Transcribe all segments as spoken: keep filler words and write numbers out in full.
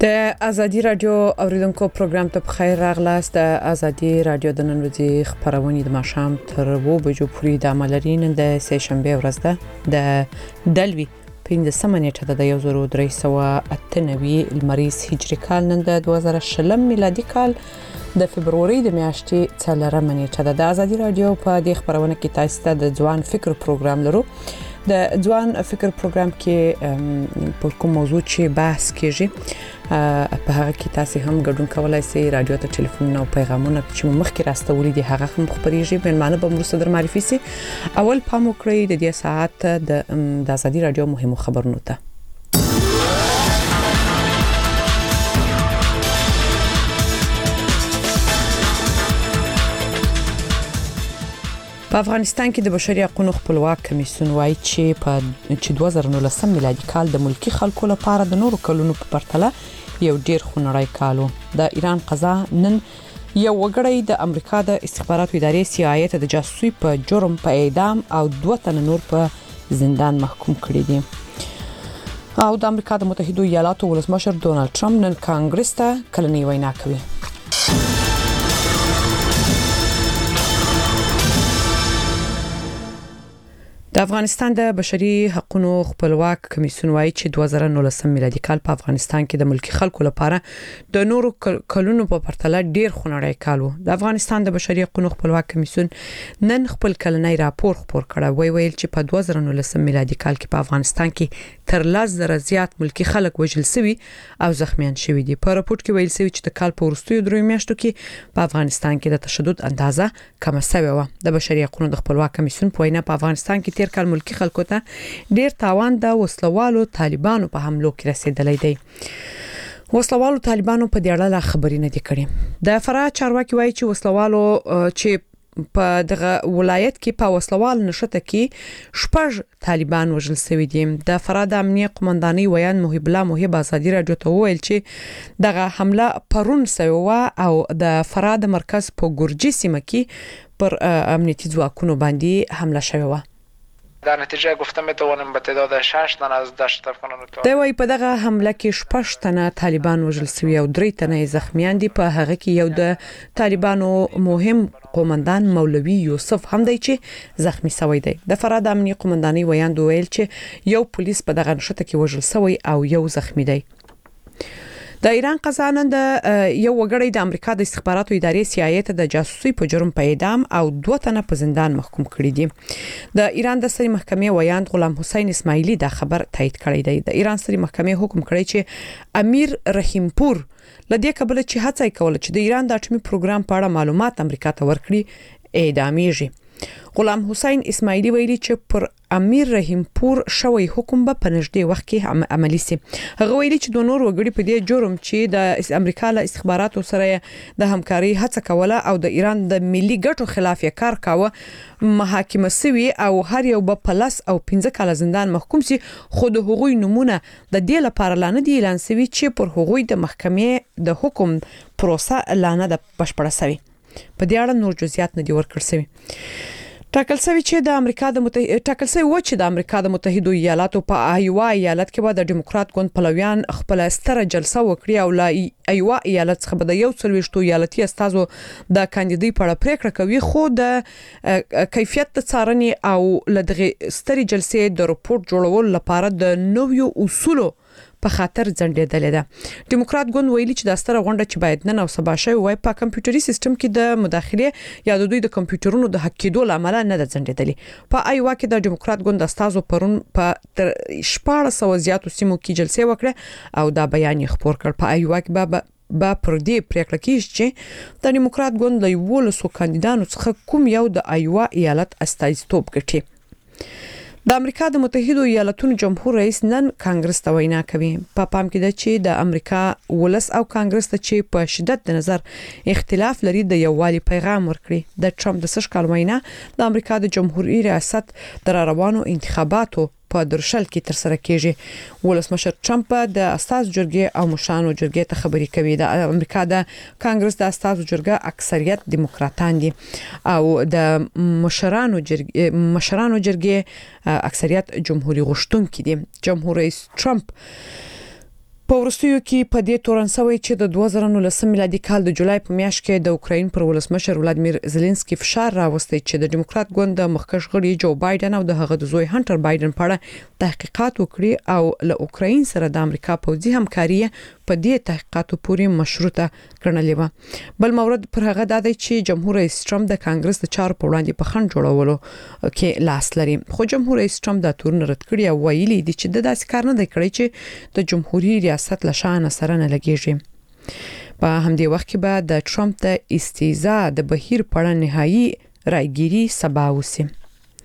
د ازادي رادیو اوریدونکو پروګرام ته بخیر راغلاست. د ازادي رادیو د نن ورځې خبرونه د ماښام تر وو بجو پورې د عملرین د سه شنبه ورځ ده د دلوي پنځمه نیټه د یو زرو درې سوه اته نوي لمریز هجری کال نن د دوه زره شلم میلادي کال د فبروري د میاشتې څلورمه نیټه ده. د ازادي رادیو په دې خبرونه کې تاسو ته د ځوان فکر پروګرام لرو. د ځوان فکر پروګرام کې په کوم موضوع چې بحث کیږي په هغه کې تاسو هم ګډون کولای شئ. رادیو ته ټلیفون او پیغامونه چې مخکې راستولې دي هغه هم خبريږي. بلمانه به مرسته در معرفي سي. اول پام وکړئ د دې ساعت د د ازادي رادیو مهمو خبرونو ته. په افغانستان کې د بشري حقوقو خپلواک کمیسیون وایي چې په چې دوه زره نولسم میلادي کال د ملکی خلکو لپاره د نورو کلونو په پرتله یو ډیر خونړی کالو. د ایران قضا نن یو وګړی د امریکا د استخباراتو ادارې سی آی ای ته د جاسوسي په جرم په اعدام او دوه تن نور په زندان محکوم کړي دي. او د امریکا د متحده ایالاتو ولسمشر ډونالد ټرمپ نن کانګرس ته کلنۍ وینا کوي. د افغانستان د بشري حقوقو خپلواک کمیسیون وایي چې دوه زره نولسم میلادي کال په افغانستان کې د ملکی خلکو لپاره د نورو کلونو په پرتله ډیر خونړی کال و. د افغانستان د بشري حقوقو خپلواک کمیسیون نن خپل کلنۍ راپور خپور کړ. وی ویل چې په دوه زره نولسم میلادي کال کې په افغانستان کې تر لس زره زیات ملکی خلک وژل شوي او زخمیان شوي دي. په راپور کې ویل شوی چې د کال په وروستیو درې میاشتو کې په افغانستان کې د تشدد اندازه کم شوې و. د بشري حقوقو د خپلواک کمیسیون په وینا په افغانستان کې تیر کال ملکی خلکو ته ډیر تاوان د وسلوالو طالبانو په حملو کې رسیدلی دی. وسلوالو طالبانو په دې اړه خبرې نه دي کړې. د فراه چارواکي وایي چې وسلوالو چې په دغه ولایت کې په وسلوال نشته کې شپږ طالبان وژل شوي دي. د فراه د امنیه قومندانۍ ویان محب الله محب ازادي رادیو ته وویل چې دغه حمله پرون شوې و او د فراه د مرکز په ګورجي سیمه کې پر امنیتي ځواکونو باندې حمله شوې و. در نتیجه گفته میتوانیم به تعداد شش تن از دشت افغانان د وای په دغه حمله کې شپږ تنه طالبان وژل شوي او درې تنه زخمیان دي. په هغه کې یو د طالبانو مهم قومندان مولوي یوسف هم دی چې زخمی شوی دی. د فراه د امنیه قومندانۍ ویان ویل چې یو پولیس په دغه نشته کې وژل شوی او یو زخمی دی. د ایران قضا نن د یو وګړی د امریکا د استخباراتو ادارې سی آی ای ته د جاسوسي په جرم په اعدام او دوه تنه په زندان محکوم کړي دي. د ایران د سترې محکمې ویاند غلام حسین اسماعیلی دا خبر تایید کړی دی. د ایران سترې محکمې حکم کړی چې امیر رحیم پور لدې کبل چې هڅه کوله چې د ایران د اټومي پروګرام په اړه معلومات امریکا ته ورکړي اعدامېږي. غلام حسین اسماعیلی ویلي چې پر امیر رحیم پور شوی حکم به په نږدې وخت کې عملی شي. هغه ویلي چې د نور وګړي په دې جرم چې د امریکا له استخباراتو سره د همکاري هڅه کوله او د ایران د ملي ګټو خلاف یې کار کاوه محاکمه شوی او هر یو به پلس او پنځه کاله زندان محکوم شي. خو د هغوی نمونه د دې لپاره لانه دی اعلان شوی چې پر هغوی د محکمې د حکم پروسه لانه د بشپړه شوی. په دې اړه نور جزئیات نه دي ورکړل شوی. ټاکل شوی چې د امریکا د متحده ټاکل شوی و چې د امریکا د متحده ایالاتو په ایوا ایالت کې به د ډیموکرات ګوند پلویان خپل ستره جلسه وکړي او لا ایوا ایالت څخه به د یو څلويشتو ایالتي استازو د کاندیدۍ په اړه پریکړه کوي. خو د کیفیت د څارنې او لدغه ستري جلسې د رپورت جوړولو لپاره د نویو اصولو په خاطر ځنډېدل ده. ډیموکرات ګوند ویلي چې د ستره غونډه چې باید نن او سبا شوی وای په کمپیوټري سیستم کې د مداخله یا د دوی د کمپیوټرونو د هک کېدو لامل نه ده ځنډېدلې. په ایوا کې د ډیموکرات ګوند استازو پرون په تر شپږ سوه زیاتو سیمو کې جلسې وکړه او دا بیان یې خپور کړ. په ایوا کې به با پر دې پریکړه کیږي چې د ډیموکرات ګوند له ولسو کاندیدانو څخه کوم یو د ایوا ایالت استازیتوب کوي. د امریکا د متحده ایالاتونو جمهور رئیس نن کانګرس ته وینا کوي. په پام کې ده چې د امریکا ولس او کانګرس ته چې په شدت د نظر اختلاف لري د یووالي پیغام ورکړي. د ټرمپ د سش کال وینا د امریکا د جمهوریت ریاست د روانو انتخاباتو په درشل کې تر سره کیږي. ولسمشر ټرمپ د استاذ جرګې او مشرانو جرګې ته خبري کوي. د امریکا د کانګرس د استاذ جرګه اکثریت دیموکراتان دي او د مشرانو جرګې مشرانو جرګې اکثریت جمهوریت غوښتونکي دي. جمهور رئیس ټرمپ په ورستیو کې په دې تورن سوي چې د دوه زره نولسم میلادي کال د جولای په میاشت کې د اوکراین پر ولسمشر ولادمیر زيلنسکي فشار راوستي چې د دیموکرات ګوند د مخکښ غړي جو بایدن او د هغه د زوی هانټر بایدن په اړه تحقیقات وکړي او له اوکراین سره د امریکا پوځي همکاري په دې تحقیقاتو پورې مشروطه کړنلې و. بل مورد پر هغه د چې جمهور رئیس ټرمپ د کانګرس د چارو په وړاندې په خند جوړولو کې لاس لري، خو جمهور رئیس ټرمپ دا تورن رد کړی او ویلي دی چې د داسې کار نه دی کړی چې د جمهوریت ریاست له شان سره نه لګیږي. په همدې وخت کې به د ټرمپ د استیزا د بهیر په اړه نهایی رایګيري سبا وسی.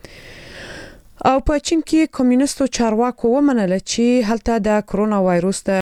او په چین کې کمیونستو چارواکو ومنله چې هلته د کرونا وایروس د